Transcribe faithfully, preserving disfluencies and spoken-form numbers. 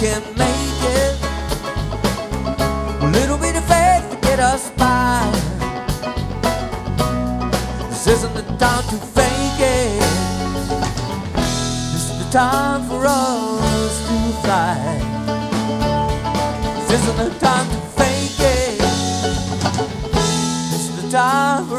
can make it. A little bit of faith to get us by. This isn't the time to fake it. This is the time for us to fly. This isn't the time to